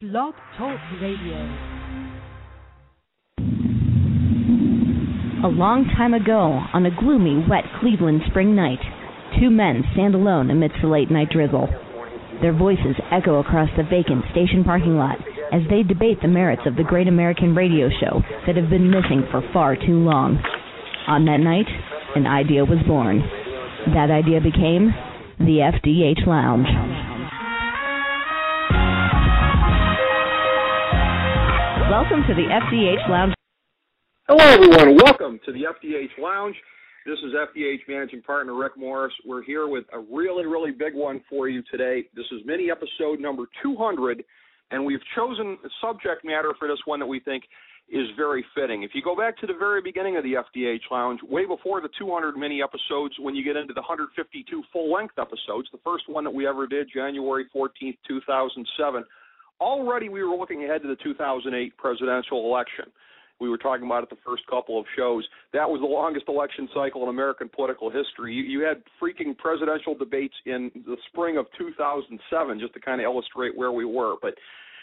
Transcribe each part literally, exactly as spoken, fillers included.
Blog Talk Radio. A long time ago, on a gloomy, wet Cleveland spring night, two men stand alone amidst the late-night drizzle. Their voices echo across the vacant station parking lot as they debate the merits of the great American radio show that have been missing for far too long. On that night, an idea was born. That idea became the F D H Lounge. Welcome to the F D H Lounge. Hello, everyone. Welcome to the F D H Lounge. This is F D H Managing Partner Rick Morris. We're here with a really, really big one for you today. This is mini episode number two hundred, and we've chosen a subject matter for this one that we think is very fitting. If you go back to the very beginning of the F D H Lounge, way before the two hundred mini episodes, when you get into the one hundred fifty-two full-length episodes, the first one that we ever did, January fourteenth, two thousand seven, already we were looking ahead to the two thousand eight presidential election. We were talking about it the first couple of shows. That was the longest election cycle in American political history. You, you had freaking presidential debates in the spring of two thousand seven, just to kind of illustrate where we were. But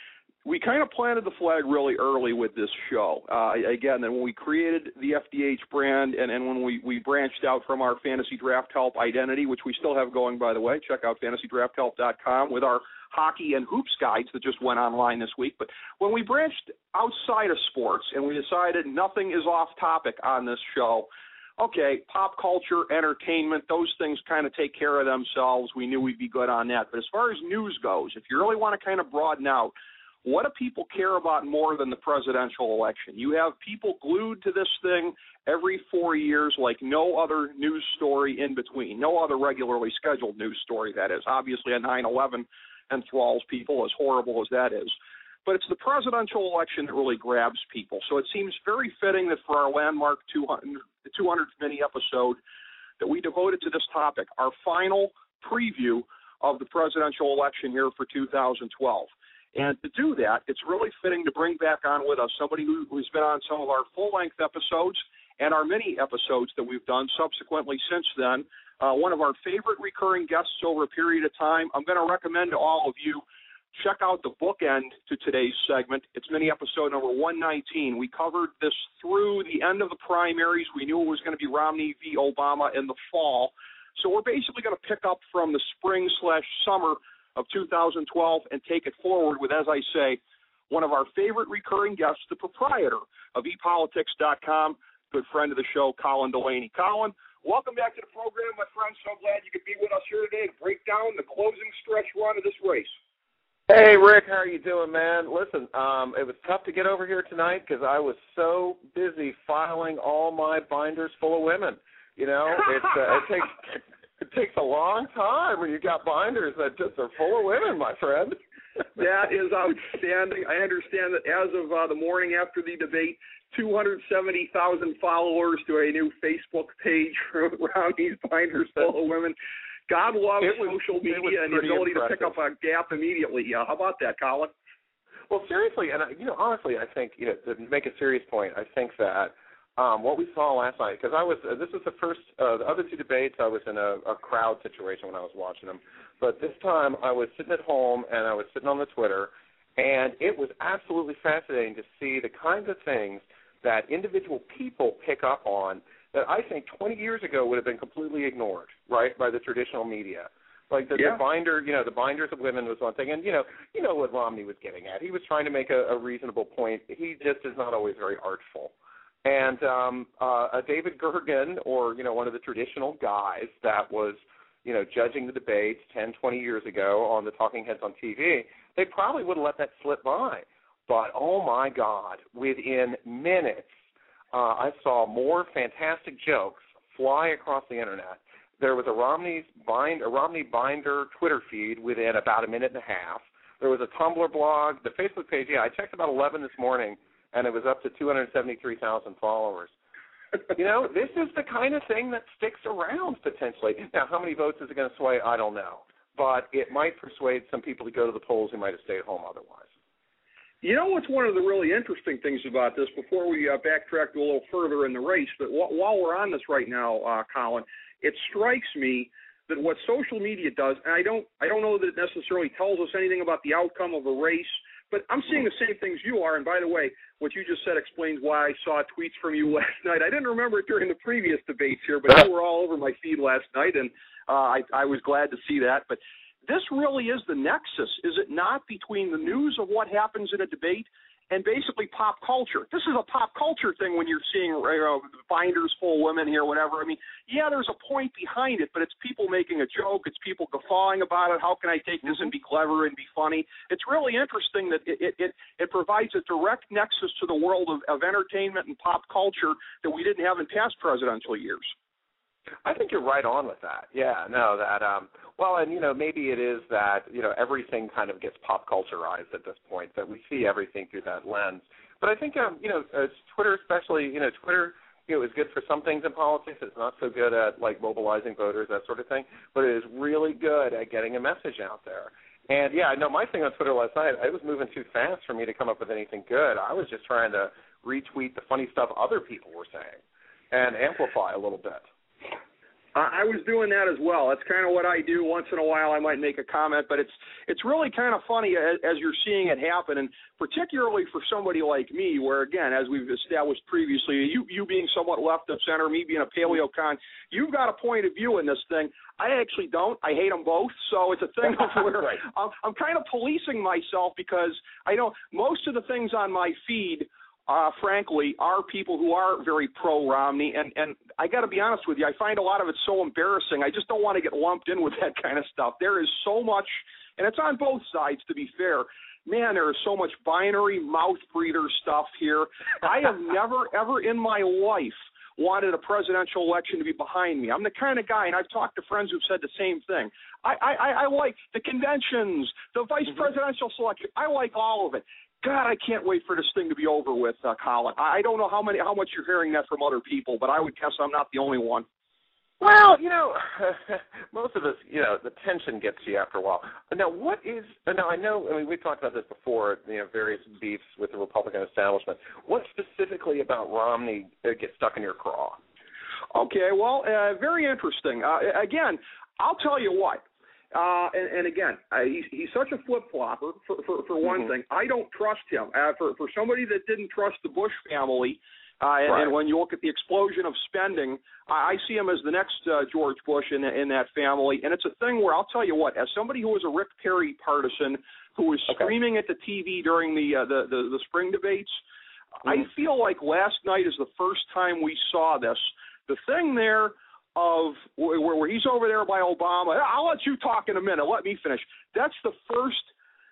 we kind of planted the flag really early with this show. Uh, again, then when we created the F D H brand and, and when we, we branched out from our Fantasy Draft Help identity, which we still have going, by the way, check out fantasy draft help dot com with our hockey and hoops guides that just went online this week. But when we branched outside of sports and we decided nothing is off topic on this show, okay, pop culture, entertainment, those things kind of take care of themselves. We knew we'd be good on that. But as far as news goes, if you really want to kind of broaden out, what do people care about more than the presidential election? You have people glued to this thing every four years like no other news story in between, no other regularly scheduled news story, that is. Obviously, a nine eleven enthralls people, as horrible as that is. But it's the presidential election that really grabs people. So it seems very fitting that for our landmark two hundredth mini episode that we devoted to this topic, our final preview of the presidential election here for two thousand twelve. And to do that, it's really fitting to bring back on with us somebody who, who's been on some of our full-length episodes and our mini episodes that we've done subsequently since then. Uh, one of our favorite recurring guests over a period of time. I'm going to recommend to all of you, check out the bookend to today's segment. It's mini episode number one nineteen. We covered this through the end of the primaries. We knew it was going to be Romney v. Obama in the fall. So we're basically going to pick up from the spring slash summer of two thousand twelve and take it forward with, as I say, one of our favorite recurring guests, the proprietor of e politics dot com, good friend of the show, Colin Delaney. Colin, welcome back to the program, my friend. So glad you could be with us here today to break down the closing stretch run of this race. Hey, Rick, how are you doing, man? Listen, um, it was tough to get over here tonight because I was so busy filing all my binders full of women. You know, it's, uh, it takes it takes a long time when you got binders that just are full of women, my friend. That is outstanding. I understand that as of uh, the morning after the debate, two hundred seventy thousand followers to a new Facebook page around these binders full of women. God loves was, social media and the ability impressive. to pick up a gap immediately. Uh, how about that, Colin? Well, seriously, and, I, you know, honestly, I think, you know, to make a serious point, I think that um, what we saw last night, because I was, uh, this was the first, uh, the other two debates, I was in a, a crowd situation when I was watching them. But this time I was sitting at home and I was sitting on the Twitter, and it was absolutely fascinating to see the kinds of things that individual people pick up on that I think twenty years ago would have been completely ignored, right, by the traditional media. Like the, yeah. the binder, you know, the binders of women was one thing, and you know, you know what Romney was getting at. He was trying to make a, a reasonable point. He just is not always very artful. And um, uh, a David Gergen, or you know, one of the traditional guys that was, you know, judging the debates ten, twenty years ago on the talking heads on T V, they probably would have let that slip by. But oh my God, within minutes, Uh, I saw more fantastic jokes fly across the internet. There was a Romney's bind, a Romney binder Twitter feed within about a minute and a half. There was a Tumblr blog, the Facebook page. Yeah, I checked about eleven this morning, and it was up to two hundred seventy-three thousand followers. You know, this is the kind of thing that sticks around potentially. Now, how many votes is it going to sway? I don't know, but it might persuade some people to go to the polls who might have stayed home otherwise. You know what's one of the really interesting things about this, before we uh, backtrack a little further in the race, but wh- while we're on this right now, uh, Colin, it strikes me that what social media does, and I don't I don't know that it necessarily tells us anything about the outcome of a race, But I'm seeing the same things you are. And by the way, what you just said explains why I saw tweets from you last night. I didn't remember it during the previous debates here, but you were all over my feed last night, and uh, I, I was glad to see that. But this really is the nexus, is it not, between the news of what happens in a debate and basically pop culture. This is a pop culture thing when you're seeing, you know, binders full of women here, whatever. I mean, yeah, there's a point behind it, but it's people making a joke. It's people guffawing about it. How can I take this and be clever and be funny? It's really interesting that it it, it, it provides a direct nexus to the world of, of entertainment and pop culture that we didn't have in past presidential years. I think you're right on with that. Yeah, no, that, um, well, and, you know, maybe it is that, you know, everything kind of gets pop culturized at this point, that we see everything through that lens. But I think, um, you know, uh, Twitter especially, you know, Twitter, you know, is good for some things in politics. It's not so good at, like, mobilizing voters, that sort of thing, but it is really good at getting a message out there. And, yeah, I know my thing on Twitter last night, it was moving too fast for me to come up with anything good. I was just trying to retweet the funny stuff other people were saying and amplify a little bit. I was doing that as well. That's kind of what I do. Once in a while I might make a comment, but it's it's really kind of funny as, as you're seeing it happen, and particularly for somebody like me where, again, as we've established previously, you, you being somewhat left of center, me being a paleocon, you've got a point of view in this thing. I actually don't. I hate them both, so it's a thing of where right. I'm, I'm kind of policing myself because I know most of the things on my feed Uh, frankly, are people who are very pro-Romney, and, and I got to be honest with you, I find a lot of it so embarrassing. I just don't want to get lumped in with that kind of stuff. There is so much, and it's on both sides, to be fair. Man, there is so much binary mouth-breather stuff here. I have never, ever in my life wanted a presidential election to be behind me. I'm the kind of guy, and I've talked to friends who've said the same thing. I, I, I like the conventions, the vice mm-hmm. presidential selection. I like all of it. God, I can't wait for this thing to be over with, uh, Colin. I don't know how many, how much you're hearing that from other people, but I would guess I'm not the only one. Well, you know, most of us, you know, the tension gets to you after a while. Now, what is, now I know, I mean, we've talked about this before, you know, various beefs with the Republican establishment. What specifically about Romney gets stuck in your craw? Okay, well, uh, very interesting. Uh, again, I'll tell you what. Uh, and, and again, uh, he's, he's such a flip-flopper, for, for, for one mm-hmm. thing. I don't trust him. Uh, for, for somebody that didn't trust the Bush family, uh, and, right. and when you look at the explosion of spending, I, I see him as the next uh, George Bush in, in that family. And it's a thing where I'll tell you what, as somebody who was a Rick Perry partisan, who was okay. screaming at the T V during the, uh, the, the, the spring debates, mm-hmm. I feel like last night is the first time we saw this. The thing there of where, where he's over there by Obama. I'll let you talk in a minute. Let me finish. That's the first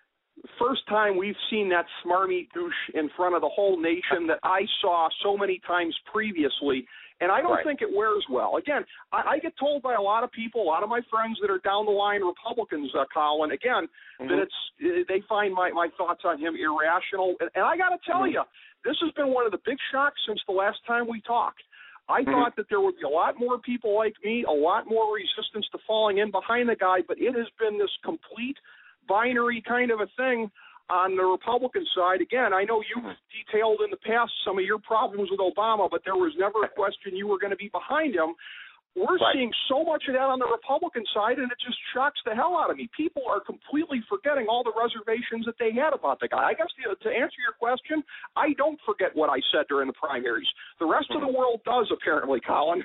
first time we've seen that smarmy douche in front of the whole nation that I saw so many times previously, and I don't right. think it wears well. Again, I, I get told by a lot of people, a lot of my friends that are down the line Republicans, uh, Colin, again, mm-hmm. that it's they find my, my thoughts on him irrational. And, and I got to tell mm-hmm. you, this has been one of the big shocks since the last time we talked. I mm-hmm. thought that there would be a lot more people like me, a lot more resistance to falling in behind the guy, but it has been this complete binary kind of a thing on the Republican side. Again, I know you've detailed in the past some of your problems with Obama, but there was never a question you were going to be behind him. We're right. seeing so much of that on the Republican side, and it just shocks the hell out of me. People are completely forgetting all the reservations that they had about the guy. I guess to, to answer your question, I don't forget what I said during the primaries. The rest of the world does, apparently, Colin.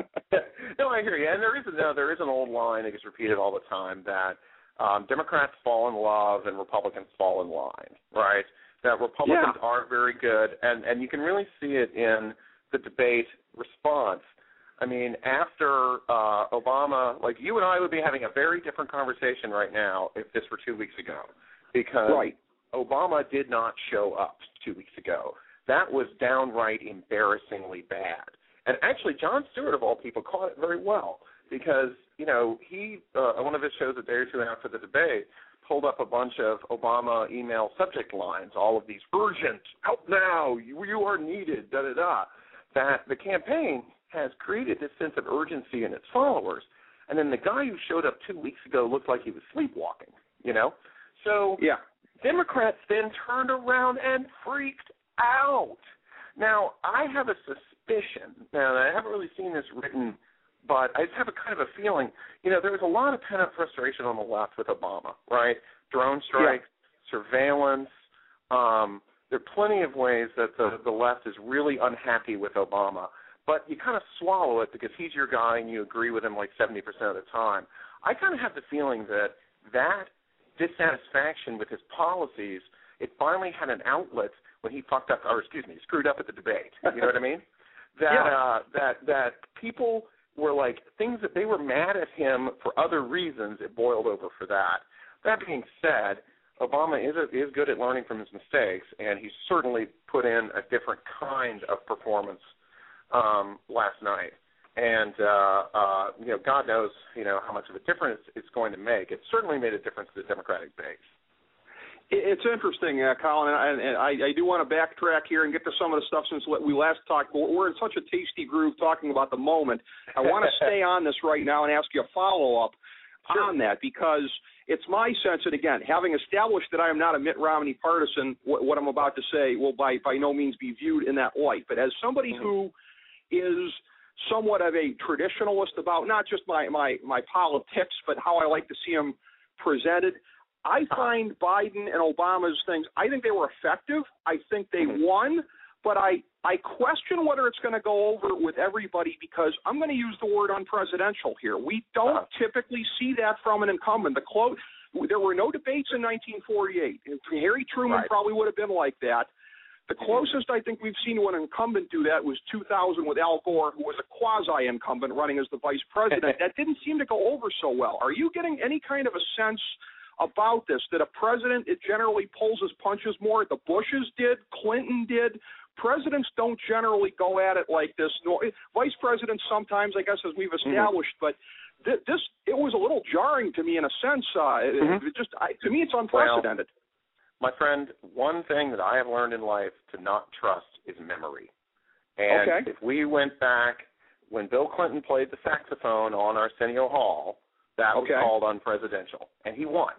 No, I hear you. And there is, no, there is an old line that gets repeated all the time that um, Democrats fall in love and Republicans fall in line, right? That Republicans yeah. aren't very good, and, and you can really see it in the debate response. I mean, after uh, Obama, like you and I would be having a very different conversation right now if this were two weeks ago, because right. Obama did not show up two weeks ago. That was downright embarrassingly bad. And actually, Jon Stewart, of all people, caught it very well because, you know, he, uh, on one of his shows a day or two after the debate, pulled up a bunch of Obama email subject lines, all of these urgent, help now, you, you are needed, da-da-da, that the campaign has created this sense of urgency in its followers. And then the guy who showed up two weeks ago looked like he was sleepwalking, you know? So yeah. Democrats then turned around and freaked out. Now, I have a suspicion, now I haven't really seen this written, but I just have a kind of a feeling, you know, there was a lot of pent-up frustration on the left with Obama, right? Drone strikes, yeah. surveillance, Um, there are plenty of ways that the, the left is really unhappy with Obama, but you kind of swallow it because he's your guy and you agree with him like seventy percent of the time. I kind of have the feeling that that dissatisfaction with his policies, it finally had an outlet when he fucked up, or excuse me, screwed up at the debate. You know what I mean? That yeah. uh, that that people were like, things that they were mad at him for other reasons, it boiled over for that. That being said, Obama is a, is good at learning from his mistakes, and he certainly put in a different kind of performance um, last night. And uh, uh, you know, God knows, you know, how much of a difference it's going to make. It certainly made a difference to the Democratic base. It's interesting, uh, Colin, and, I, and I, I do want to backtrack here and get to some of the stuff since we last talked. We're in such a tasty groove talking about the moment. I want to stay on this right now and ask you a follow-up sure. on that, because it's my sense, and again, having established that I am not a Mitt Romney partisan, what, what I'm about to say will by, by no means be viewed in that light. But as somebody mm-hmm. who is somewhat of a traditionalist about not just my, my, my politics, but how I like to see them presented, I find Biden and Obama's things, I think they were effective. I think they mm-hmm. won, but I, I question whether it's going to go over with everybody, because I'm going to use the word unpresidential here. We don't uh-huh. typically see that from an incumbent. The close, there were no debates in nineteen forty-eight. Harry Truman right. probably would have been like that. The closest I think we've seen to an incumbent do that was two thousand with Al Gore, who was a quasi-incumbent running as the vice president. That didn't seem to go over so well. Are you getting any kind of a sense about this, that a president, it generally pulls his punches more? The Bushes did, Clinton did. Presidents don't generally go at it like this. No, vice presidents sometimes, I guess, as we've established, mm-hmm. but th- this, it was a little jarring to me in a sense. Uh, mm-hmm. it just I, to me, it's unprecedented. Well, my friend, one thing that I have learned in life to not trust is memory. And okay. if we went back when Bill Clinton played the saxophone on Arsenio Hall, that okay. was called unpresidential, and he won.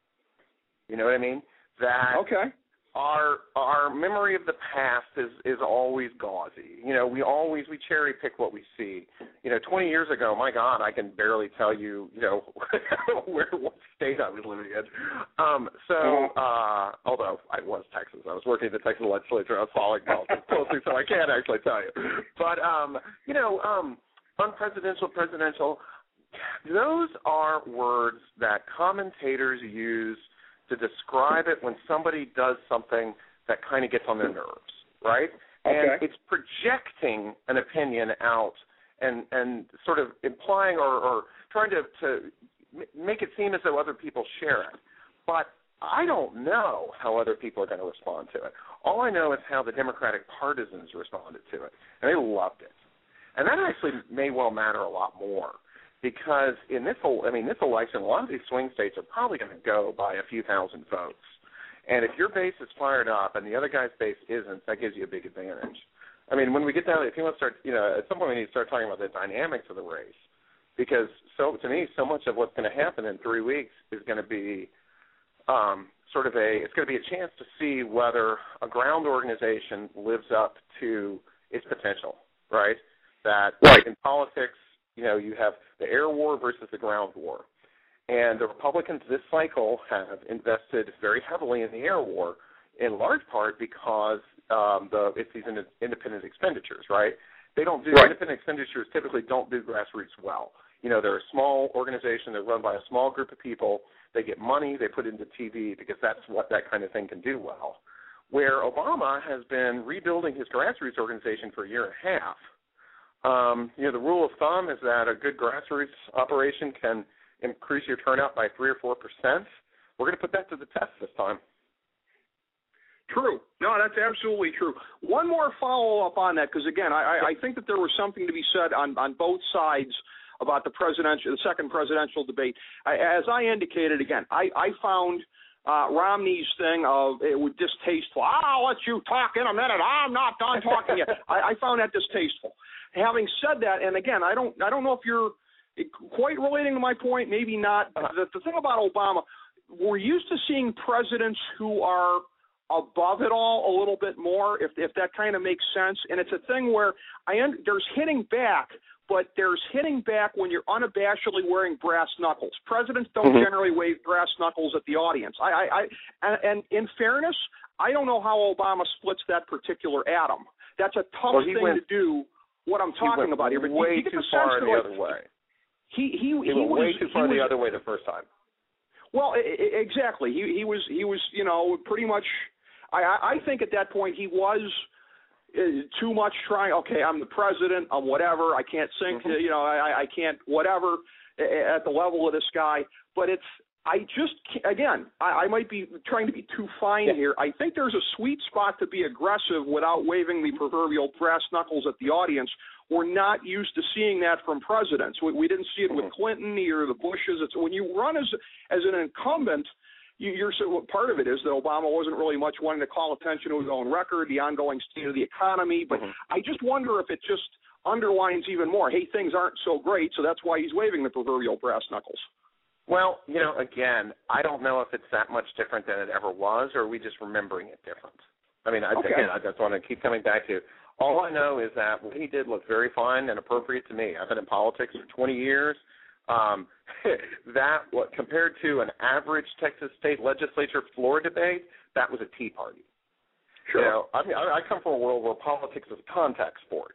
You know what I mean? That okay. our our memory of the past is, is always gauzy. You know, we always we cherry pick what we see. You know, twenty years ago, my God, I can barely tell you, you know, where what state I was living in. Um, so, uh, although I was Texas, I was working in the Texas legislature. I was following politics closely, so I can't actually tell you. But um, you know, um, unpresidential, presidential. Those are words that commentators use to describe it when somebody does something that kind of gets on their nerves, right? Okay. And it's projecting an opinion out and, and sort of implying or, or trying to, to make it seem as though other people share it. But I don't know how other people are going to respond to it. All I know is how the Democratic partisans responded to it, and they loved it. And that actually may well matter a lot more. Because in this, I mean, this election, a lot of these swing states are probably going to go by a few thousand votes. And if your base is fired up and the other guy's base isn't, that gives you a big advantage. I mean, when we get down, if you want to start, you know, at some point we need to start talking about the dynamics of the race. Because so to me, so much of what's going to happen in three weeks is going to be um, sort of a, it's going to be a chance to see whether a ground organization lives up to its potential, right? That right. in politics, you know, you have the air war versus the ground war. And the Republicans this cycle have invested very heavily in the air war, in large part because um, the it's these in, independent expenditures, right? They don't do, right. independent expenditures typically don't do grassroots well. You know, they're a small organization. They're run by a small group of people. They get money. They put it into T V because that's what that kind of thing can do well. Where Obama has been rebuilding his grassroots organization for a year and a half. Um, you know, the rule of thumb is that a good grassroots operation can increase your turnout by three or four percent. We're going to put that to the test this time. True. No, that's absolutely true. One more follow-up on that, because again, I, I think that there was something to be said on, on both sides about the presidential, the second presidential debate. I, as I indicated, again, I, I found uh, Romney's thing of it was distasteful. I'll let you talk in a minute. I'm not done talking yet. I, I found that distasteful. Having said that, and again, I don't, I don't know if you're quite relating to my point. Maybe not. The, the thing about Obama, we're used to seeing presidents who are above it all a little bit more, if if that kind of makes sense. And it's a thing where I un- there's hitting back, but there's hitting back when you're unabashedly wearing brass knuckles. Presidents don't mm-hmm. generally wave brass knuckles at the audience. I, I, I and, and in fairness, I don't know how Obama splits that particular atom. That's a tough well, thing went, to do. What I'm talking about here, but way you, you get too the far sense the like, other way. He he he, he went was way too far was, the other way the first time. Well, I, I, exactly. He he was he was you know pretty much. I I think at that point he was uh, too much trying. Okay, I'm the president. I'm whatever. I can't sink. Mm-hmm. You know, I I can't whatever at the level of this guy. But it's I just again I, I might be trying to be too fine yeah. here. I think there's a sweet spot to be aggressive without waving the proverbial brass knuckles at the audience. We're not used to seeing that from presidents. We, we didn't see it with Clinton or the Bushes. It's when you run as as an incumbent, you, you're so, part of it is that Obama wasn't really much wanting to call attention to his own record, the ongoing state of the economy. But mm-hmm. I just wonder if it just underlines even more. Hey, things aren't so great, so that's why he's waving the proverbial brass knuckles. Well, you know, again, I don't know if it's that much different than it ever was, or are we just remembering it different? I mean, I, okay. again, I just want to keep coming back to. All I know is that what he did looked very fine and appropriate to me. I've been in politics for twenty years. Um, that, what compared to an average Texas state legislature floor debate, that was a tea party. Sure. You know, I mean, I, I come from a world where politics is a contact sport.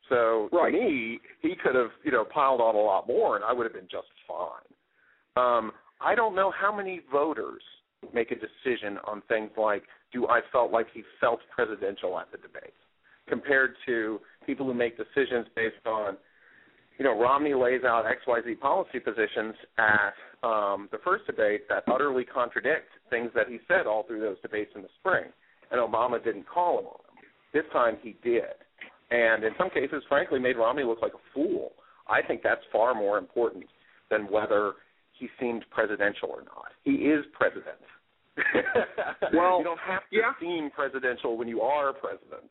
So right. to me, he could have, you know, piled on a lot more, and I would have been just fine. Um, I don't know how many voters make a decision on things like, do I felt like he felt presidential at the debate, compared to people who make decisions based on, you know, Romney lays out X Y Z policy positions at um, the first debate that utterly contradict things that he said all through those debates in the spring, and Obama didn't call him on them. This time he did, and in some cases, frankly, made Romney look like a fool. I think that's far more important than whether he seemed presidential or not. He is president. Well, you don't have to yeah. seem presidential when you are president.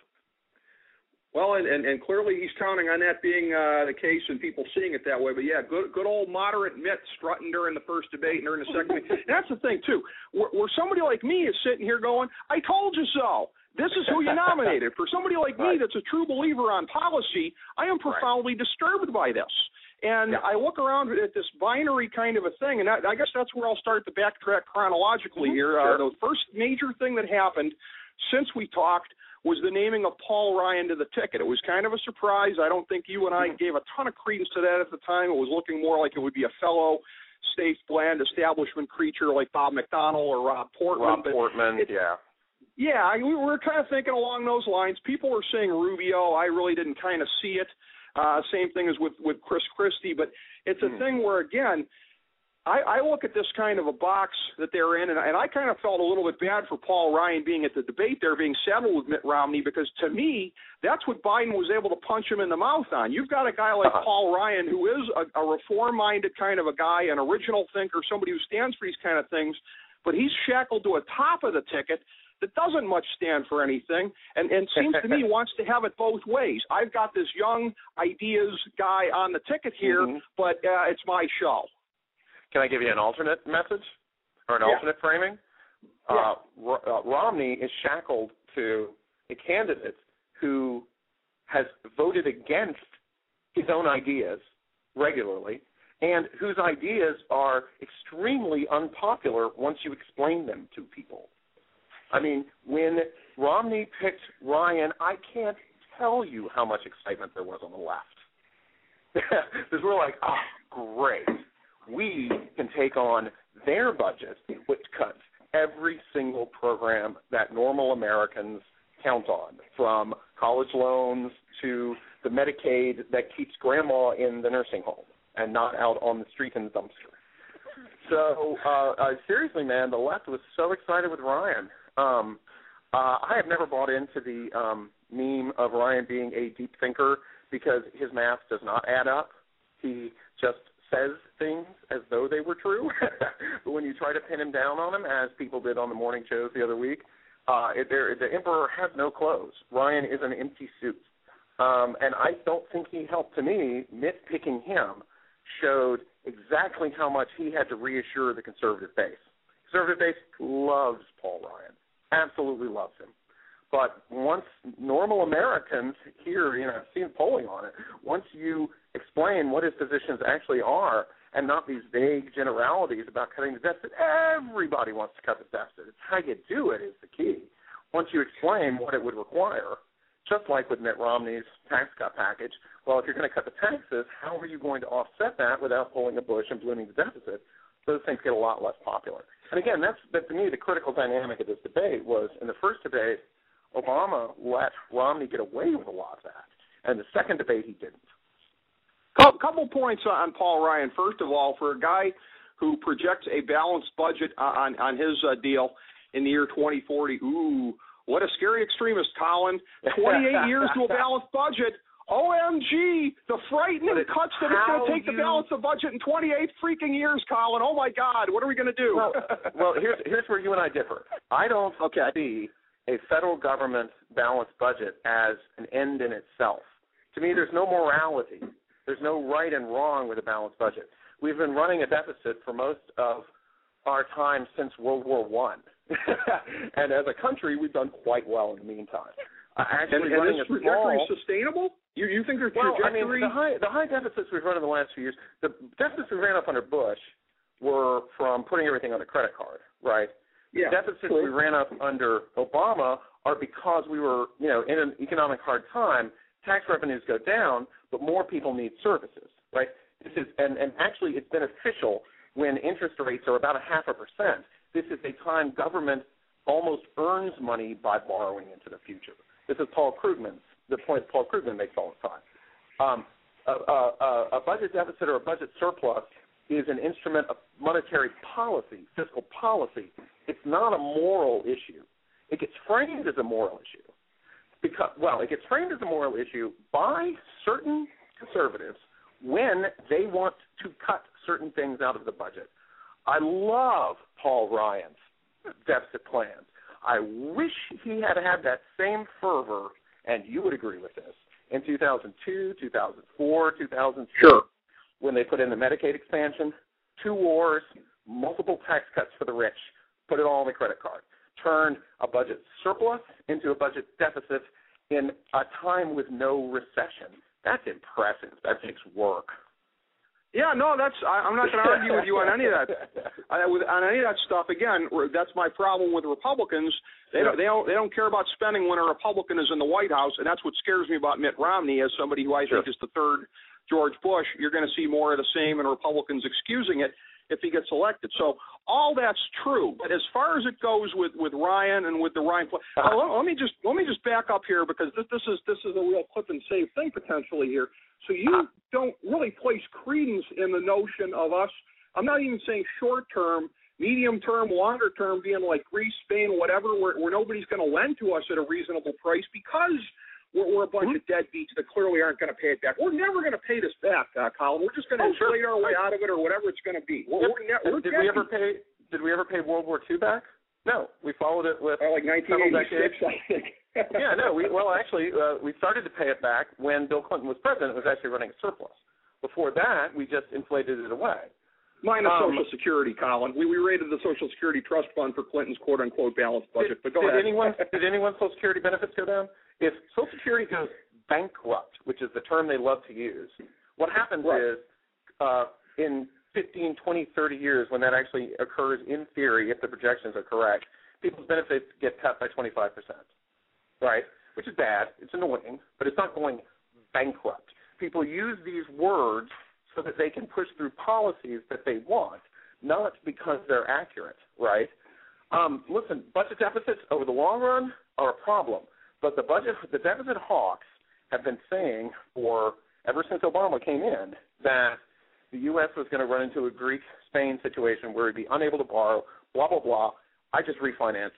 Well, and, and, and clearly he's counting on that being uh, the case and people seeing it that way. But, yeah, good good old moderate Mitt strutting during the first debate and during the second debate. And that's the thing, too, where, where somebody like me is sitting here going, I told you so. This is who you nominated. For somebody like right. me that's a true believer on policy, I am profoundly right. disturbed by this. And yeah. I look around at this binary kind of a thing, and I, I guess that's where I'll start to backtrack chronologically mm-hmm. here. Sure. Uh, the first major thing that happened since we talked was the naming of Paul Ryan to the ticket. It was kind of a surprise. I don't think you and I mm-hmm. gave a ton of credence to that at the time. It was looking more like it would be a fellow State Bland establishment creature like Bob McDonnell or Rob Portman. Rob Portman, it, yeah. Yeah, I, we were kind of thinking along those lines. People were saying Rubio. I really didn't kind of see it. Uh, same thing as with, with Chris Christie. But it's a mm. thing where, again, I, I look at this kind of a box that they're in, and, and I kind of felt a little bit bad for Paul Ryan being at the debate there, being saddled with Mitt Romney, because to me, that's what Biden was able to punch him in the mouth on. You've got a guy like uh-huh. Paul Ryan, who is a, a reform-minded kind of a guy, an original thinker, somebody who stands for these kind of things, but he's shackled to a top of the ticket that doesn't much stand for anything, and, and seems to me wants to have it both ways. I've got this young ideas guy on the ticket here, mm-hmm. but uh, it's my show. Can I give you an alternate message or an yeah. alternate framing? Yeah. Uh, uh, Romney is shackled to a candidate who has voted against his own ideas regularly and whose ideas are extremely unpopular once you explain them to people. I mean, when Romney picked Ryan, I can't tell you how much excitement there was on the left. Because we're like, ah, oh, great. We can take on their budget, which cuts every single program that normal Americans count on, from college loans to the Medicaid that keeps grandma in the nursing home and not out on the street in the dumpster. So, uh, uh, seriously, man, the left was so excited with Ryan. Um, uh, I have never bought into the um, meme of Ryan being a deep thinker because his math does not add up. He just says things as though they were true. But when you try to pin him down on them, as people did on the morning shows the other week, uh, it, the emperor has no clothes. Ryan is an empty suit. Um, and I don't think he helped. To me, Mitt picking him showed exactly how much he had to reassure the conservative base. Conservative base loves Paul Ryan. absolutely loves him. But once normal Americans here, you know, I've seen polling on it, once you explain what his positions actually are and not these vague generalities about cutting the deficit, everybody wants to cut the deficit. It's how you do it is the key. Once you explain what it would require, just like with Mitt Romney's tax cut package, well, if you're going to cut the taxes, how are you going to offset that without pulling a Bush and ballooning the deficit? Those things get a lot less popular. And again, that's, that to me, the critical dynamic of this debate was in the first debate, Obama let Romney get away with a lot of that. And the second debate, he didn't. Couple points on Paul Ryan. First of all, for a guy who projects a balanced budget on, on his uh, deal in the year twenty forty, ooh, what a scary extremist, Colin. twenty-eight years to a balanced budget. O M G, the frightening cuts that it's going to take you... to balance the budget in twenty-eight freaking years, Colin. Oh, my God, what are we going to do? Well, well, here's, here's where you and I differ. I don't okay. see a federal government balanced budget as an end in itself. To me, there's no morality. There's no right and wrong with a balanced budget. We've been running a deficit for most of our time since World War One. And as a country, we've done quite well in the meantime. Uh, actually, and, and running this a trajectory small, sustainable? You, you think there's well, trajectory? I mean, the high, the high deficits we've run in the last few years, the deficits we ran up under Bush were from putting everything on the credit card, right? Yeah, the deficits true. we ran up under Obama are because we were, you know, in an economic hard time. Tax revenues go down, but more people need services, right? This is, and, and actually, it's beneficial when interest rates are about a half a percent. This is a time government almost earns money by borrowing into the future. This is Paul Krugman's, the point Paul Krugman makes all the time. Um, a, a, a budget deficit or a budget surplus is an instrument of monetary policy, fiscal policy. It's not a moral issue. It gets framed as a moral issue. Because, well, it gets framed as a moral issue by certain conservatives when they want to cut certain things out of the budget. I love Paul Ryan's deficit plans. I wish he had had that same fervor, and you would agree with this, in two thousand two, two thousand four, two thousand six, sure. when they put in the Medicaid expansion, two wars, multiple tax cuts for the rich, put it all on the credit card, turned a budget surplus into a budget deficit in a time with no recession. That's impressive. That takes work. Yeah, no, that's. I, I'm not going to argue with you on any of that. I, with, on any of that stuff, again, that's my problem with Republicans. They don't, they don't. They don't care about spending when a Republican is in the White House, and that's what scares me about Mitt Romney as somebody who I sure. think is the third George Bush. You're going to see more of the same, and Republicans excusing it if he gets elected. So all that's true. But as far as it goes with, with Ryan and with the Ryan, uh, let, let me just let me just back up here because this this is this is a real clip and save thing potentially here. So you don't really place credence in the notion of us. I'm not even saying short term, medium term, longer term, being like Greece, Spain, whatever, where, where nobody's going to lend to us at a reasonable price because we're, we're a bunch mm-hmm. of deadbeats that clearly aren't going to pay it back. We're never going to pay this back, uh, Colin. We're just going to oh, inflate sure. our way out of it or whatever it's going to be. We're, we're ne- we're did we ever pay? Did we ever pay World War Two back? No, we followed it with oh, like nineteen eighty-six, I think. yeah, no, we, well, actually, uh, we started to pay it back when Bill Clinton was president. It was actually running a surplus. Before that, we just inflated it away. Minus um, Social Security, Colin. We, we rated the Social Security Trust Fund for Clinton's quote-unquote balanced budget. Did, but go did ahead. Anyone, did anyone's Social Security benefits go down? If Social Security goes bankrupt, which is the term they love to use, what happens right. is uh, in fifteen, twenty, thirty years, when that actually occurs in theory, if the projections are correct, people's benefits get cut by twenty-five percent, right? Which is bad. It's annoying, but it's not going bankrupt. People use these words so that they can push through policies that they want, not because they're accurate, right? Um, listen, budget deficits over the long run are a problem, but the budget, the deficit hawks have been saying for ever since Obama came in that the U S was going to run into a Greek-Spain situation where it'd be unable to borrow, blah, blah, blah. I just refinanced.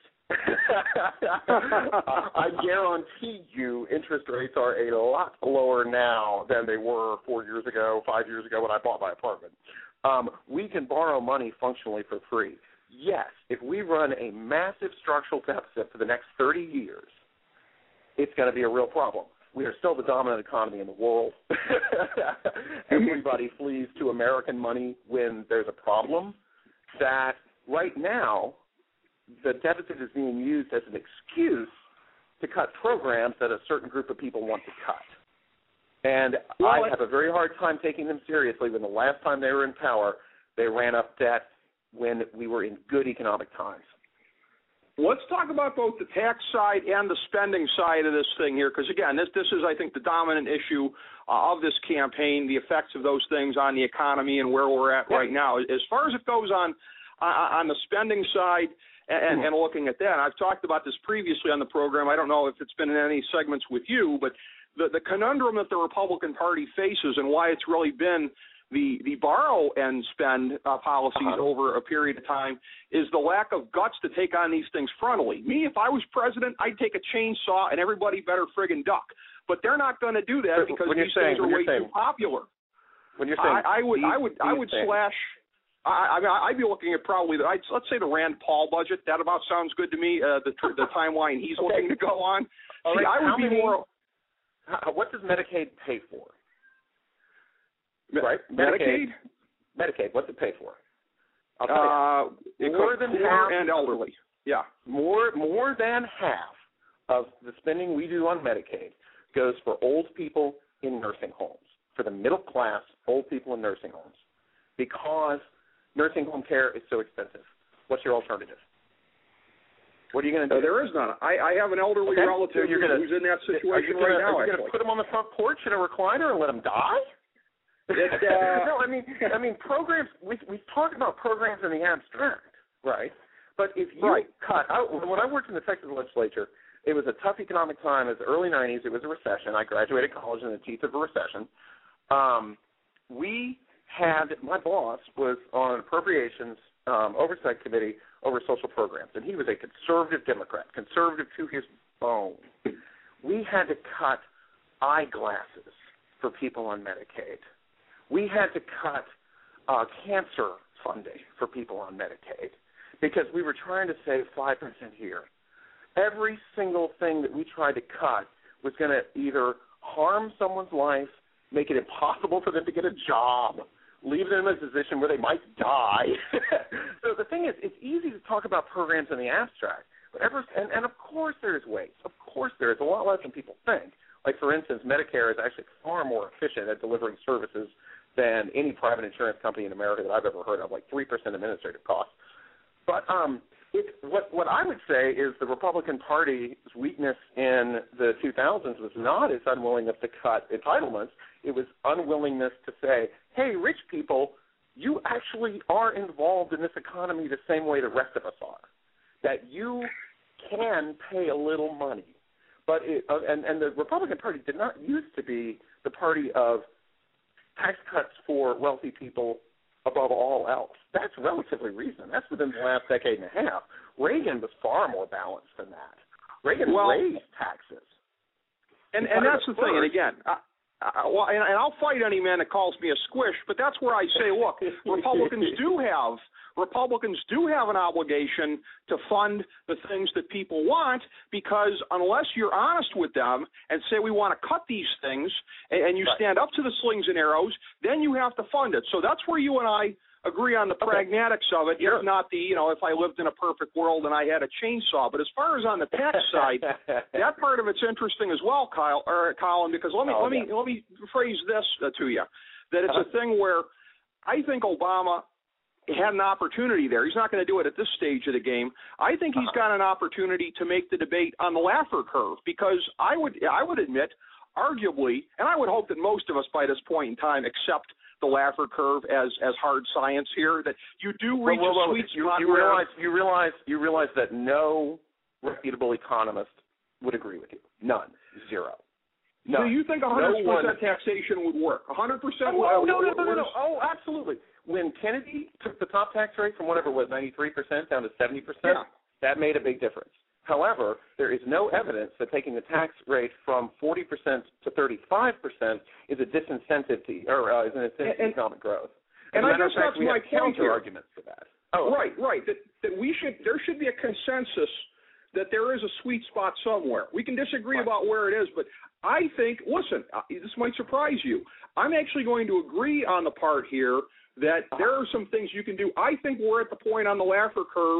I guarantee you interest rates are a lot lower now than they were four years ago, five years ago when I bought my apartment. Um, we can borrow money functionally for free. Yes, if we run a massive structural deficit for the next thirty years, it's going to be a real problem. We are still the dominant economy in the world. Everybody flees to American money when there's a problem. That right now, the deficit is being used as an excuse to cut programs that a certain group of people want to cut. And well, I have a very hard time taking them seriously when the last time they were in power, they ran up debt when we were in good economic times. Let's talk about both the tax side and the spending side of this thing here, because, again, this, this is, I think, the dominant issue uh, of this campaign, the effects of those things on the economy and where we're at right now. As far as it goes on uh, on the spending side and, and looking at that, I've talked about this previously on the program. I don't know if it's been in any segments with you, but the, the conundrum that the Republican Party faces and why it's really been the the borrow and spend uh, policies uh-huh. over a period of time is the lack of guts to take on these things frontally. Me, if I was president, I'd take a chainsaw and everybody better friggin' duck. But they're not going to do that because when these saying, things are way saying, too popular. When you're saying, I, I would, these, I would, I would things. slash. I, I mean, I'd be looking at probably the, I'd, let's say the Rand Paul budget. That about sounds good to me. Uh, the the timeline he's okay. looking to go on. All See, right. I would How be many, more. How, what does Medicaid pay for? Me- right, Medicaid. Medicaid. What's it pay for? I'll tell you. Uh, more than half and elderly. Yeah. More more than half of the spending we do on Medicaid goes for old people in nursing homes, for the middle class old people in nursing homes, because nursing home care is so expensive. What's your alternative? What are you going to do? Uh, there is none. I, I have an elderly okay. relative so you're gonna, who's in that situation are you gonna, right now. Are you going to put him on the front porch in a recliner and let him die? It, uh, no, I mean, I mean programs. We we talk about programs in the abstract, right? But if you right. cut out, when I worked in the Texas legislature, it was a tough economic time. It was the early nineties. It was a recession. I graduated college in the teeth of a recession. Um, we had my boss was on appropriations um, oversight committee over social programs, and he was a conservative Democrat, conservative to his bone. We had to cut eyeglasses for people on Medicaid. We had to cut uh, cancer funding for people on Medicaid because we were trying to save five percent here. Every single thing that we tried to cut was going to either harm someone's life, make it impossible for them to get a job, leave them in a position where they might die. So the thing is, it's easy to talk about programs in the abstract, but ever, and, and of course there's ways. Of course there is, a lot less than people think. Like, for instance, Medicare is actually far more efficient at delivering services than any private insurance company in America that I've ever heard of, like three percent administrative costs. But um, it, what, what I would say is the Republican Party's weakness in the two thousands was not its unwillingness to cut entitlements. It was unwillingness to say, hey, rich people, you actually are involved in this economy the same way the rest of us are, that you can pay a little money. But it, uh, and, and the Republican Party did not used to be the party of tax cuts for wealthy people above all else. That's relatively recent. That's within the last decade and a half. Reagan was far more balanced than that. Reagan well, raised taxes. And, and that's the thing. And again, I, I, well, and, and I'll fight any man that calls me a squish, but that's where I say, look, Republicans do have Republicans do have an obligation to fund the things that people want, because unless you're honest with them and say we want to cut these things, and, and you right. stand up to the slings and arrows, then you have to fund it. So that's where you and I agree on the okay. pragmatics of it, sure. if not the, you know, if I lived in a perfect world and I had a chainsaw. But as far as on the tax side, that part of it's interesting as well, Kyle or Colin, because let me oh, let me yeah. let me phrase this uh, to you, that it's uh-huh. a thing where I think Obama had an opportunity there. He's not going to do it at this stage of the game. I think he's got an opportunity to make the debate on the Laffer curve, because I would I would admit, arguably, and I would hope that most of us by this point in time accept the Laffer curve as as hard science here, that you do reach well, well, a sweet you, spot. You realize you realize you realize that no reputable economist would agree with you. None. Zero. None. So you think one hundred percent no one, taxation would work? one hundred percent? Oh, no, no, no, no, no. Oh, absolutely. When Kennedy took the top tax rate from whatever it was, ninety-three percent down to seventy percent, yeah. that made a big difference. However, there is no evidence that taking the tax rate from forty percent to thirty-five percent is a disincentive to, or uh, is an incentive to economic growth. And I guess fact, that's my point counter here. arguments for that. Oh, right, right. That that we should there should be a consensus that there is a sweet spot somewhere. We can disagree right. about where it is, but I think, listen, uh, this might surprise you. I'm actually going to agree on the part here that there are some things you can do. I think we're at the point on the Laffer curve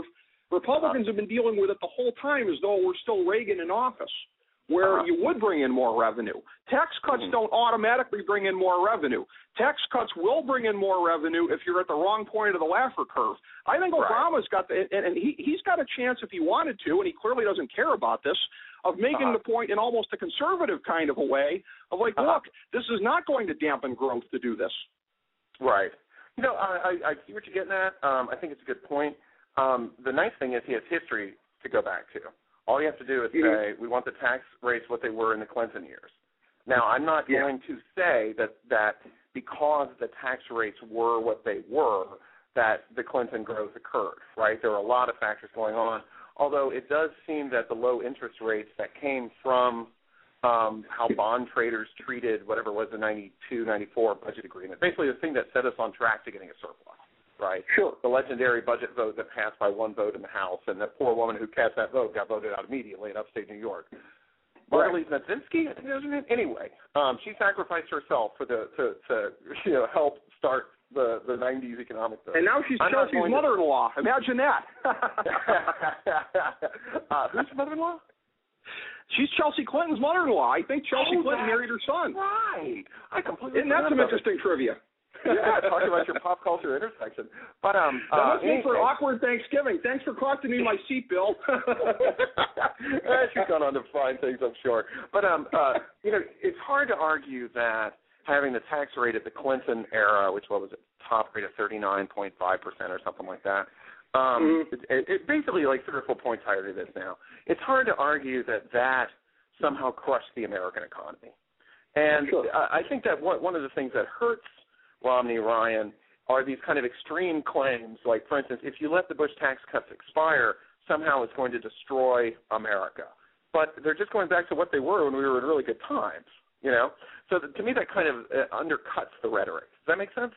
Republicans uh-huh. have been dealing with it the whole time as though we're still Reagan in office, where uh-huh. you would bring in more revenue. Tax cuts mm-hmm. don't automatically bring in more revenue. Tax cuts will bring in more revenue if you're at the wrong point of the Laffer curve. I think Obama's right. got the, and, and he, he's got a chance if he wanted to, and he clearly doesn't care about this, of making uh-huh. the point in almost a conservative kind of a way of like, uh-huh. look, this is not going to dampen growth to do this. Right. You know, I, I, I see what you're getting at. Um, I think it's a good point. Um, the nice thing is he has history to go back to. All you have to do is say, we want the tax rates what they were in the Clinton years. Now, I'm not yeah. going to say that, that because the tax rates were what they were, that the Clinton growth occurred, right? There were a lot of factors going on, although it does seem that the low interest rates that came from um, how bond traders treated whatever was the ninety-two ninety-four budget agreement, basically the thing that set us on track to getting a surplus. Right. Sure. The legendary budget vote that passed by one vote in the House, and that poor woman who cast that vote got voted out immediately in upstate New York. Marlene Mazinski, I think that was her name. Anyway, um, she sacrificed herself for the to, to you know help start the, the nineties economic boom. And now she's I'm Chelsea's mother-in-law. To... Imagine that. uh, who's her mother-in-law? She's Chelsea Clinton's mother-in-law. I think Chelsea oh, Clinton married her son. Right. I completely. Isn't that some interesting it. trivia? Yeah, talk about your pop culture intersection. But um, that uh, must be for awkward Thanksgiving. Thanks for costing me my seat, Bill. She's gone on to fine things, I'm sure. But um, uh, you know, it's hard to argue that having the tax rate at the Clinton era, which what was it, top rate of thirty-nine point five percent or something like that. Um, mm-hmm. it, it basically like three or four points higher than this now. It's hard to argue that that somehow crushed the American economy. And sure. I think that one, one of the things that hurts Romney, Ryan, are these kind of extreme claims, like, for instance, if you let the Bush tax cuts expire, somehow it's going to destroy America. But they're just going back to what they were when we were in really good times, you know? So the, to me, that kind of uh, undercuts the rhetoric. Does that make sense?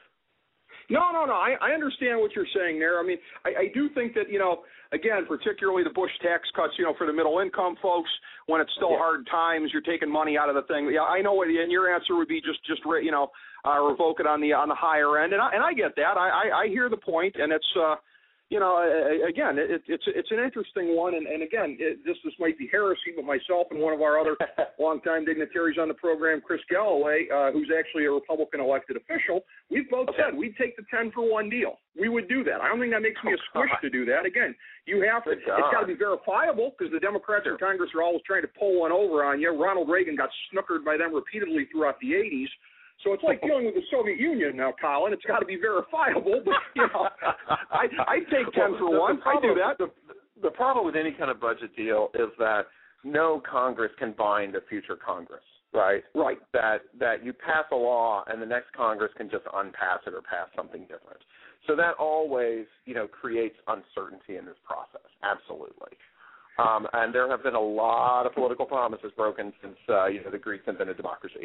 No, no, no. I, I understand what you're saying there. I mean, I, I do think that, you know, again, particularly the Bush tax cuts, you know, for the middle-income folks, when it's still yeah. hard times, you're taking money out of the thing. Yeah, I know what, and your answer would be just, just you know, uh, revoke it on the on the higher end, and I, and I get that. I, I, I hear the point, and it's, uh, you know, again, it, it's it's an interesting one, and, and again, it, this this might be heresy, but myself and one of our other longtime dignitaries on the program, Chris Galloway, uh, who's actually a Republican elected official, we've both okay. said we'd take the ten for one deal. We would do that. I don't think that makes me a squish to do that. Again, you have to. It's got to be verifiable because the Democrats in Congress are always trying to pull one over on you. Ronald Reagan got snookered by them repeatedly throughout the eighties. So it's like dealing with the Soviet Union now, Colin. It's got to be verifiable, but you know, I I take ten for well, one. The problem, I do that. The, the problem with any kind of budget deal is that no Congress can bind a future Congress, right? Right. That that you pass a law and the next Congress can just unpass it or pass something different. So that always, you know, creates uncertainty in this process. Absolutely. Um, and there have been a lot of political promises broken since, uh, you know, the Greeks invented democracy.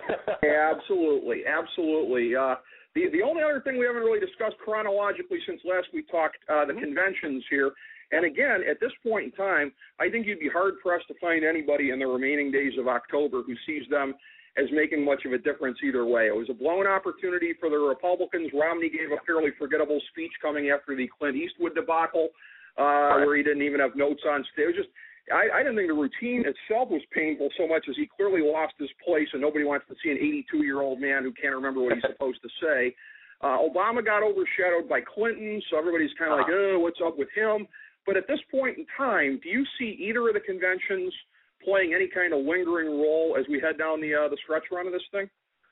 Absolutely, absolutely. Uh, the the only other thing we haven't really discussed chronologically since last we talked, uh, the conventions here. And again, at this point in time, I think you'd be hard-pressed to find anybody in the remaining days of October who sees them as making much of a difference either way. It was a blown opportunity for the Republicans. Romney gave a fairly forgettable speech coming after the Clint Eastwood debacle, uh, right. where he didn't even have notes on stage. Just, I, I didn't think the routine itself was painful so much as he clearly lost his place, and nobody wants to see an eighty-two-year-old man who can't remember what he's supposed to say. Uh, Obama got overshadowed by Clinton, so everybody's kind of uh-huh. like, oh, what's up with him? But at this point in time, do you see either of the conventions playing any kind of lingering role as we head down the uh, the stretch run of this thing?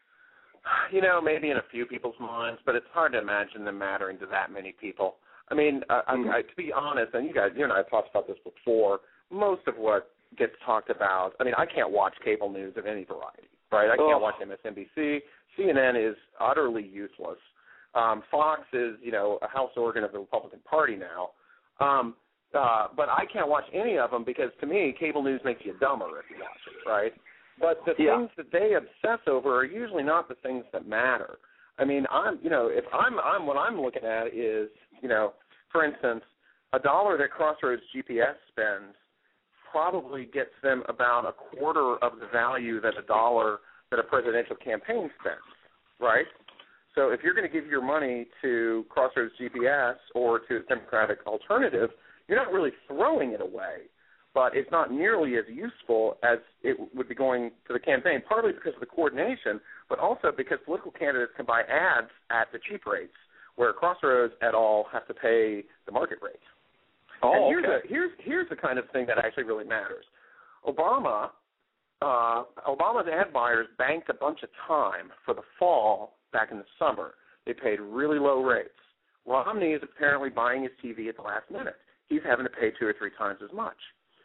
You know, maybe in a few people's minds, but it's hard to imagine them mattering to that many people. I mean, uh, mm-hmm. I, I, to be honest, and you guys, you and I have talked about this before, most of what gets talked about, I mean, I can't watch cable news of any variety, right? I can't oh. watch M S N B C. C N N is utterly useless. Um, Fox is, you know, a house organ of the Republican Party now. Um, uh, but I can't watch any of them because, to me, cable news makes you dumber if you watch it, right? But the yeah. things that they obsess over are usually not the things that matter. I mean, I'm, you know, if I'm, I'm, what I'm looking at is, you know, for instance, a dollar that Crossroads G P S spends probably gets them about a quarter of the value that a dollar that a presidential campaign spends, right? So if you're going to give your money to Crossroads G P S or to a Democratic alternative, you're not really throwing it away, but it's not nearly as useful as it would be going to the campaign, partly because of the coordination, but also because political candidates can buy ads at the cheap rates, where Crossroads et al. Have to pay the market rate. Oh, and here's, okay. a, here's, here's the kind of thing that actually really matters. Obama, uh, Obama's ad buyers banked a bunch of time for the fall back in the summer. They paid really low rates. Romney is apparently buying his T V at the last minute. He's having to pay two or three times as much.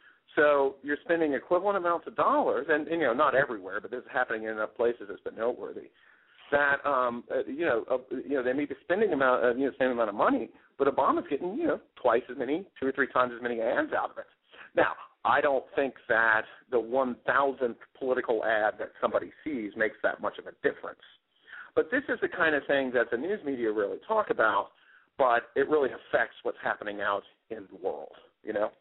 So you're spending equivalent amounts of dollars, and, and you know, not everywhere, but this is happening in enough places it's been noteworthy. That um, uh, you know, uh, you know, they may be spending amount, uh, you know, the same amount of money, but Obama's getting, you know, twice as many, two or three times as many ads out of it. Now, I don't think that the one thousandth political ad that somebody sees makes that much of a difference. But this is the kind of thing that the news media really talk about, but it really affects what's happening out in the world, you know?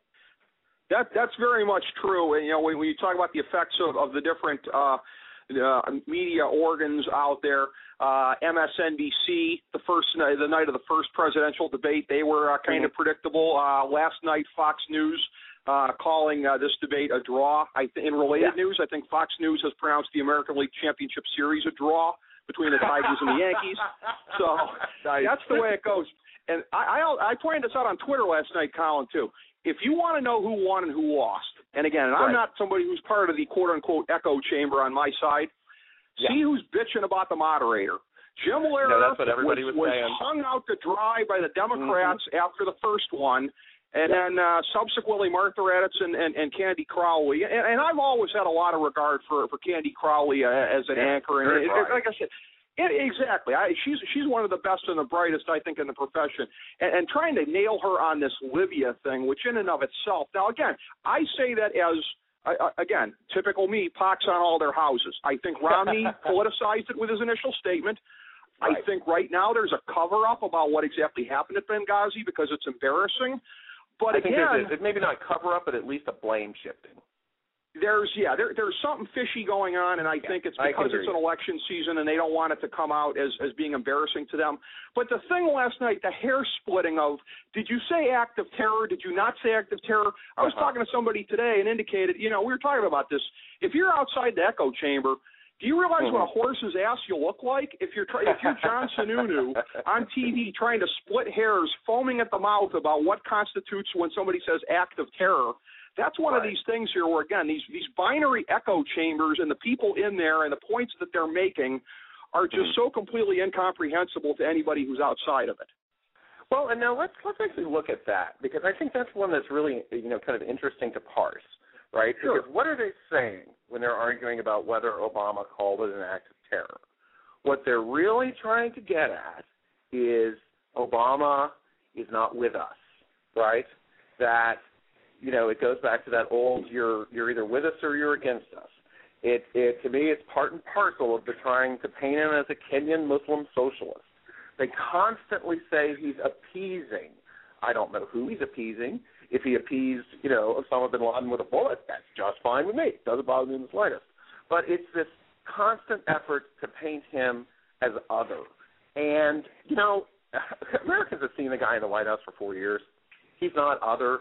That that's very much true. And, you know, when, when you talk about the effects of, of the different uh, uh, media organs out there, uh, M S N B C, the first the night of the first presidential debate, they were uh, kind mm-hmm. of predictable. Uh, last night, Fox News uh, calling uh, this debate a draw. I th- in related yeah. news, I think Fox News has pronounced the American League Championship Series a draw between the Tigers and the Yankees. So nice. That's the way it goes. And I, I I pointed this out on Twitter last night, Colin, too. If you want to know who won and who lost, and again, and right. I'm not somebody who's part of the quote-unquote echo chamber on my side, yeah. see who's bitching about the moderator. Jim Lehrer no, that's what everybody was, was, was hung out to dry by the Democrats mm-hmm. after the first one, and yeah. then uh, subsequently Martha Raddatz and, and, and Candy Crowley. And, and I've always had a lot of regard for, for Candy Crowley uh, as an yeah, anchor. And it, it, like I said, It, exactly. I, she's she's one of the best and the brightest, I think, in the profession. And, and trying to nail her on this Libya thing, which in and of itself, now, again, I say that as, uh, again, typical me, pox on all their houses. I think Romney politicized it with his initial statement. Right. I think right now there's a cover-up about what exactly happened at Benghazi because it's embarrassing. But I again, think it's maybe not cover-up, but at least a blame shifting. There's yeah, there, there's something fishy going on, and I think it's because it's an election season and they don't want it to come out as, as being embarrassing to them. But the thing last night, the hair splitting of, did you say act of terror? Did you not say act of terror? I was uh-huh. talking to somebody today and indicated, you know, we were talking about this. If you're outside the echo chamber, do you realize mm-hmm. what a horse's ass you look like? If you're try- if you're John Sununu on T V trying to split hairs, foaming at the mouth about what constitutes when somebody says act of terror. That's one right. of these things here where, again, these, these binary echo chambers and the people in there and the points that they're making are just mm-hmm. so completely incomprehensible to anybody who's outside of it. Well, and now let's let's actually look at that, because I think that's one that's really, you know, kind of interesting to parse, right? Sure. Because what are they saying when they're arguing about whether Obama called it an act of terror? What they're really trying to get at is Obama is not with us, right? That You know, it goes back to that old, you're you're either with us or you're against us. It, it to me, it's part and parcel of the trying to paint him as a Kenyan Muslim socialist. They constantly say he's appeasing. I don't know who he's appeasing. If he appeased, you know, Osama bin Laden with a bullet, that's just fine with me. It doesn't bother me in the slightest. But it's this constant effort to paint him as other. And, you know, Americans have seen the guy in the White House for four years. He's not other.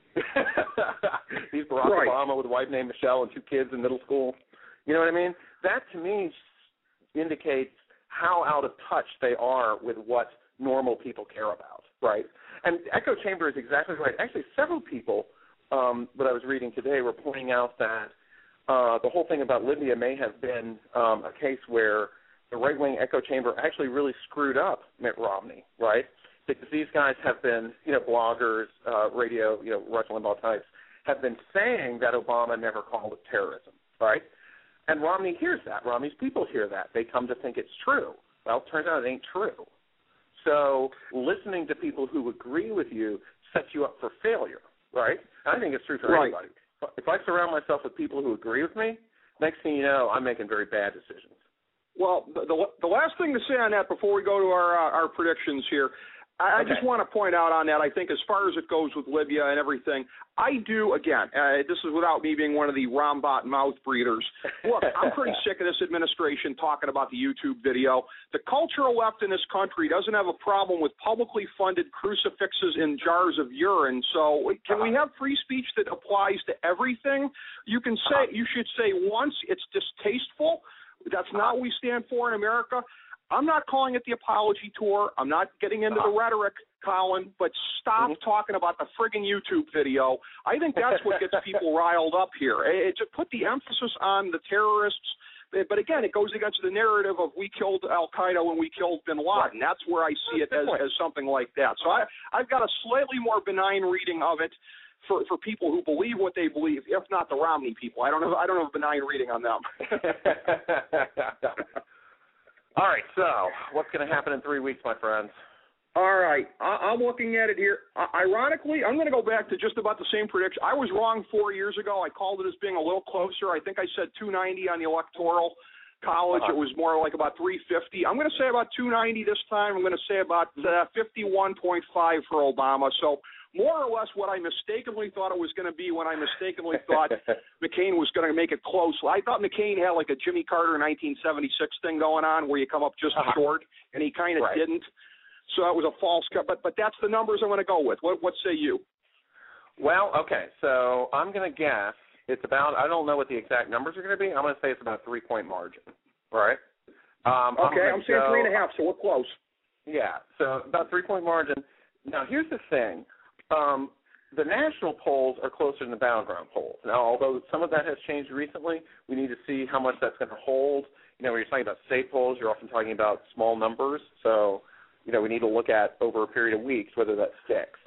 He's Barack right. Obama with a wife named Michelle and two kids in middle school. You know what I mean? That, to me, indicates how out of touch they are with what normal people care about, right? And echo chamber is exactly right. Actually, several people um, that I was reading today were pointing out that uh, the whole thing about Libya may have been um, a case where the right-wing echo chamber actually really screwed up Mitt Romney, right? Because these guys have been, you know, bloggers, uh, radio, you know, Rush Limbaugh types, have been saying that Obama never called it terrorism, right? And Romney hears that. Romney's people hear that. They come to think it's true. Well, it turns out it ain't true. So listening to people who agree with you sets you up for failure, right? I think it's true for right. anybody. If I surround myself with people who agree with me, next thing you know, I'm making very bad decisions. Well, the, the, the last thing to say on that before we go to our uh, our predictions here, I, okay. I just want to point out on that, I think as far as it goes with Libya and everything, I do, again, uh, this is without me being one of the Rombot mouth breathers. Look, I'm pretty sick of this administration talking about the YouTube video. The cultural left in this country doesn't have a problem with publicly funded crucifixes in jars of urine. So can we have free speech that applies to everything? You can say, you should say once it's distasteful. That's not what we stand for in America. I'm not calling it the apology tour. I'm not getting into the rhetoric, Colin, but stop mm-hmm. talking about the friggin' YouTube video. I think that's what gets people riled up here. It, to put the emphasis on the terrorists, but again, it goes against the narrative of we killed Al-Qaeda when we killed bin Laden. That's where I see it as, as something like that. So I, I've got a slightly more benign reading of it for, for people who believe what they believe, if not the Romney people. I don't have, I don't have a benign reading on them. All right, so what's going to happen in three weeks, my friends? All right, I- I'm looking at it here. Uh, ironically, I'm going to go back to just about the same prediction. I was wrong four years ago. I called it as being a little closer. I think I said two ninety on the Electoral College. Uh-huh. It was more like about three fifty. I'm going to say about two ninety this time. I'm going to say about uh, fifty-one point five for Obama. So more or less what I mistakenly thought it was going to be when I mistakenly thought McCain was going to make it close. I thought McCain had like a Jimmy Carter nineteen seventy-six thing going on where you come up just uh-huh. short, and he kind of right. didn't. So that was a false cut. But but that's the numbers I'm going to go with. What what say you? Well, okay. So I'm going to guess it's about, I don't know what the exact numbers are going to be. I'm going to say it's about a three-point margin. All right? Um, okay, I'm, I'm saying go, three and a half, so we're close. Yeah, so about three-point margin. Now, here's the thing. Um, the national polls are closer than the battleground polls. Now, although some of that has changed recently, we need to see how much that's going to hold. You know, when you're talking about state polls, you're often talking about small numbers. So, you know, we need to look at over a period of weeks whether that sticks.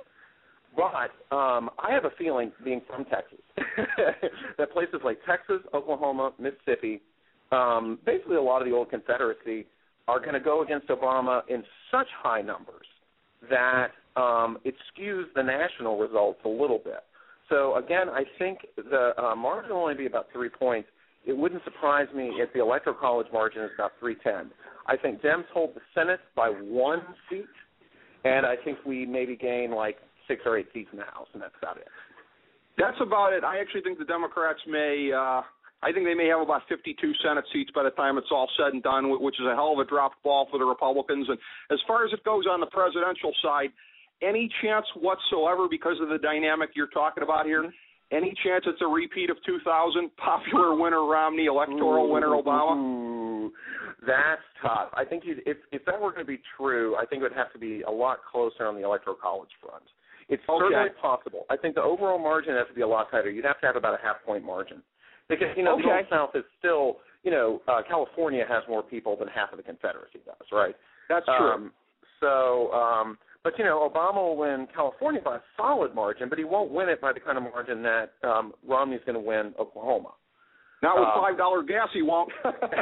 But um, I have a feeling, being from Texas, that places like Texas, Oklahoma, Mississippi, um, basically a lot of the old Confederacy, are going to go against Obama in such high numbers that um, it skews the national results a little bit. So, again, I think the uh, margin will only be about three points. It wouldn't surprise me if the Electoral College margin is about three ten. I think Dems hold the Senate by one seat, and I think we maybe gain like six or eight seats in the House, and that's about it. That's about it. I actually think the Democrats may uh, – I think they may have about fifty-two Senate seats by the time it's all said and done, which is a hell of a dropped ball for the Republicans. And as far as it goes on the presidential side, any chance whatsoever, because of the dynamic you're talking about here, any chance it's a repeat of two thousand, popular winner Romney, electoral ooh, winner Obama? Ooh, that's tough. I think you'd, if, if that were going to be true, I think it would have to be a lot closer on the Electoral College front. It's okay. certainly possible. I think the overall margin has to be a lot tighter. You'd have to have about a half point margin. Because, you know, okay. the Old South is still, you know, uh, California has more people than half of the Confederacy does, right? That's true. Um, so, um, but, you know, Obama will win California by a solid margin, but he won't win it by the kind of margin that um, Romney's going to win Oklahoma. Not with um, five dollar gas, he won't.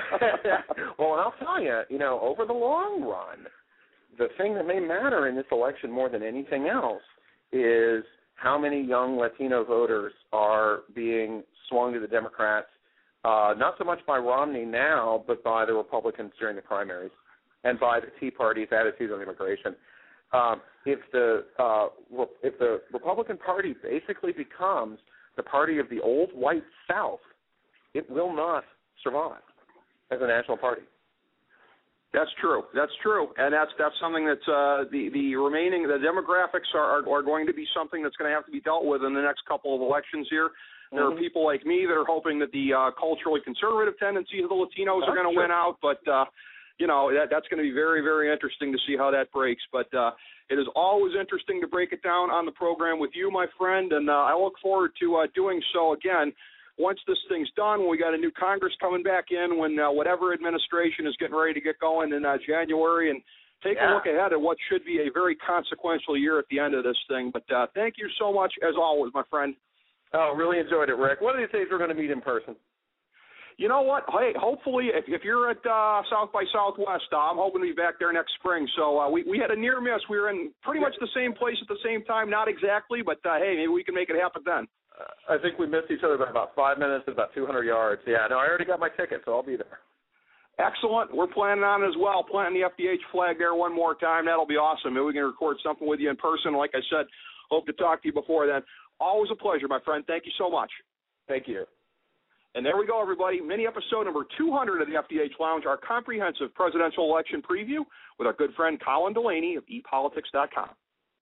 Well, and I'll tell you, you know, over the long run, the thing that may matter in this election more than anything else is how many young Latino voters are being swung to the Democrats, uh, not so much by Romney now, but by the Republicans during the primaries and by the Tea Party's attitude on immigration. Um, if the uh, if the Republican Party basically becomes the party of the old white South, it will not survive as a national party. That's true. That's true, and that's that's something that's uh, the the remaining the demographics are, are are going to be something that's going to have to be dealt with in the next couple of elections here. There mm-hmm. are people like me that are hoping that the uh, culturally conservative tendencies of the Latinos that's are going to win out, but uh, you know that that's going to be very very interesting to see how that breaks. But uh, it is always interesting to break it down on the program with you, my friend, and uh, I look forward to uh, doing so again. Once this thing's done, when we got a new Congress coming back in, when uh, whatever administration is getting ready to get going in uh, January, and take yeah. a look ahead at what should be a very consequential year at the end of this thing. But uh, thank you so much, as always, my friend. Oh, really enjoyed it, Rick. One of these days we're going to meet in person. You know what? Hey, hopefully, if, if you're at uh, South by Southwest, uh, I'm hoping to be back there next spring. So uh, we, we had a near miss. We were in pretty much the same place at the same time. Not exactly, but uh, hey, maybe we can make it happen then. Uh, I think we missed each other by about five minutes and about two hundred yards. Yeah, no, I already got my ticket, so I'll be there. Excellent. We're planning on it as well, planting the F D H flag there one more time. That'll be awesome. Maybe we can record something with you in person. Like I said, hope to talk to you before then. Always a pleasure, my friend. Thank you so much. Thank you. And there we go, everybody. Mini episode number two hundred of the F D H Lounge, our comprehensive presidential election preview with our good friend Colin Delaney of e politics dot com.